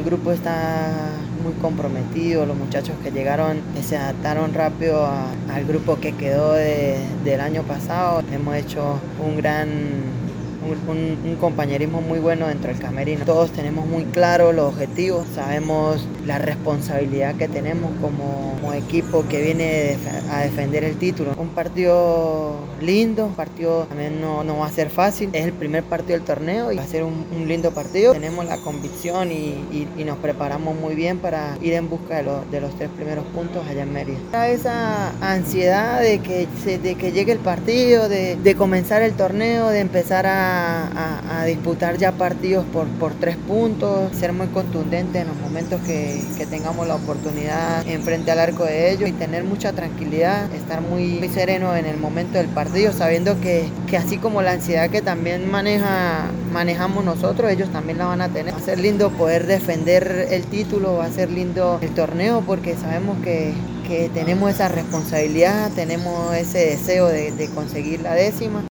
el grupo está muy comprometido, los muchachos que llegaron se adaptaron rápido al grupo que quedó del año pasado. Hemos hecho un compañerismo muy bueno dentro del camerino. Todos tenemos muy claro los objetivos, sabemos la responsabilidad que tenemos como equipo que viene a defender el título. Un partido lindo, un partido también no va a ser fácil, es el primer partido del torneo y va a ser un lindo partido. Tenemos la convicción y nos preparamos muy bien para ir en busca de los 3 primeros puntos allá en Mérida. Esa ansiedad de que llegue el partido, de comenzar el torneo, de empezar a disputar ya partidos por 3 puntos, ser muy contundente en los momentos que tengamos la oportunidad enfrente al arco de ellos y tener mucha tranquilidad, estar muy sereno en el momento del partido, sabiendo que así como la ansiedad que también manejamos nosotros, ellos también la van a tener. Va a ser lindo poder defender el título, va a ser lindo el torneo porque sabemos que tenemos esa responsabilidad, tenemos ese deseo de conseguir la 10ª.